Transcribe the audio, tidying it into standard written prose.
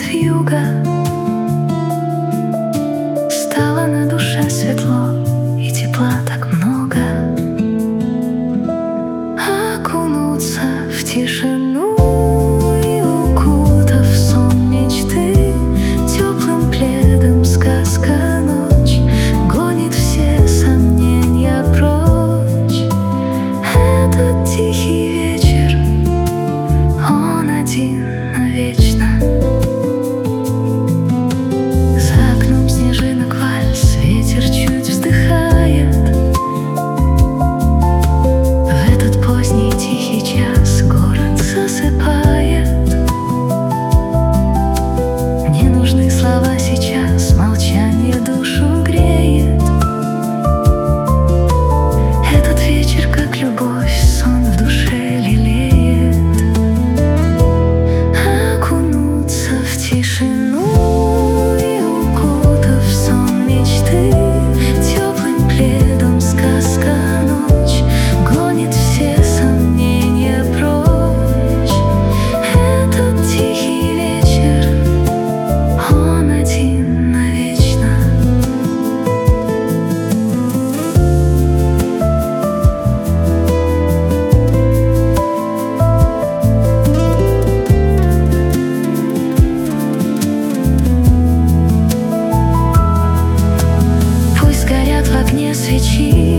вьюга. Стало на душе светло, и тепла так много. Окунуться в тишину и, укутав в сон мечты, теплым пледом сказка ночь гонит все сомнения прочь. Этот тихий вечер, он один навечно. За окном снежинок вальс, ветер чуть вздыхает. В этот поздний тихий час город засыпает. Не нужны слова сейчас, молчание душу греет. Этот вечер, как любовь, сон в душе лелеет. Окунуться в тишину и, укутав в сон мечты, теплым пледом сказка ночь гонит все сомнения прочь. Этот тихий вечер, он один навечно. Пусть горят в огне свечи